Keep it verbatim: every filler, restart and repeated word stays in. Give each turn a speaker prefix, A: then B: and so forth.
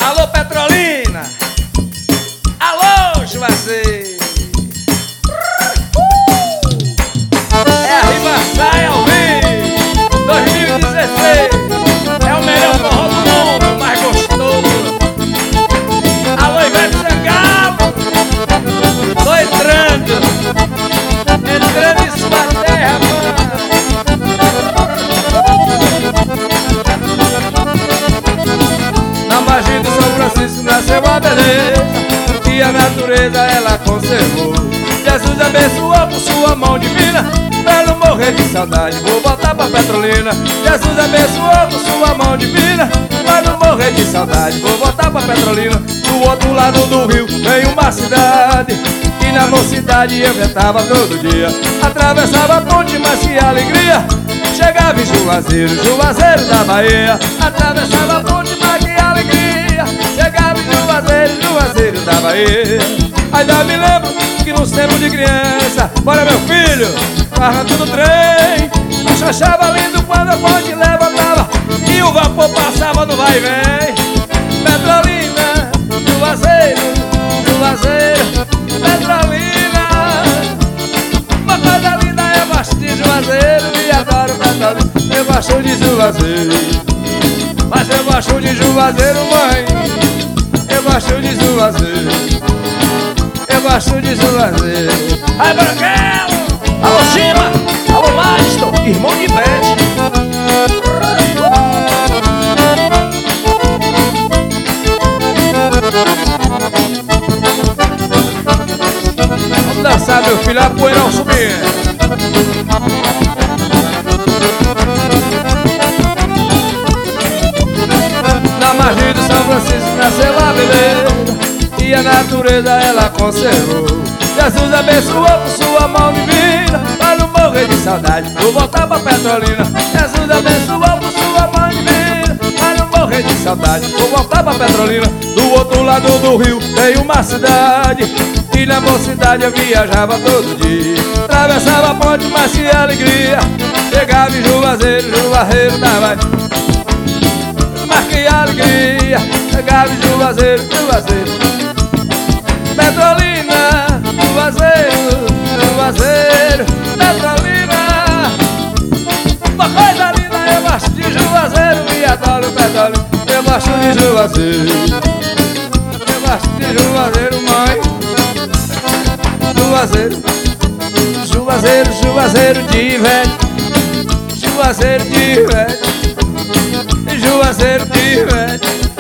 A: Alô, Petrolina! Alô, Juazeiro! É a Ribaçaia ao vivo, dois mil e dezesseis. É o melhor forró do mundo, mais gostoso. Alô, Ivete Sangalo! Tô entrando, entrando em sua terra, mano. Na margem do São Francisco nasceu a beleza e a natureza ela conservou. Jesus abençoou com sua mão divina, pra não morrer de saudade vou voltar pra Petrolina. Jesus abençoou com sua mão divina, pra não morrer de saudade vou voltar pra Petrolina. Do outro lado do rio tem uma cidade, e na mocidade eu cantava todo dia. Atravessava a ponte, mas que alegria, chegava em Juazeiro, Juazeiro da Bahia. Atravessava a ponte, mas que alegria, chegava em Juazeiro, Juazeiro da Bahia. Ainda me lembro que nos tempos de criança, bora meu filho, carrando no trem, eu achava lindo quando a ponte levantava e o vapor passava no vai e vem. Petrolina, Juazeiro, Juazeiro, Petrolina. Uma coisa linda, eu gosto de Juazeiro e adoro Petrolina. Eu gosto de Juazeiro, mas eu gosto de Juazeiro, mãe. Eu gosto de Juazeiro, eu gosto de Juazeiro. Ai, Branquelo! Alô, Chima! Alô, Masto! Irmão de Ivete! Vamos dançar, meu filho, a poeirão subindo. Na margem do São Francisco nasceu a beleza e a natureza ela conservou. Jesus abençoou com sua mão divina, pra não morrer de saudade vou voltar pra Petrolina. Jesus abençoou com sua mão divina, pra não morrer de saudade vou voltar pra Petrolina. Do outro lado do rio tem uma cidade, e na mocidade eu viajava todo dia. Atravessava a ponte, mas que alegria, chegava em Juazeiro, Juazeiro da Bahia. Mas que alegria, chegava em Juazeiro, Juazeiro, Petrolina, Juazeiro, Juazeiro, Petrolina. Uma coisa linda, eu gosto de Juazeiro e adoro Petrolina. Eu gosto de Juazeiro, eu gosto de Juazeiro, mãe. Juazeiro, Juazeiro, Juazeiro de Ivete, Juazeiro de Ivete, Juazeiro de Ivete.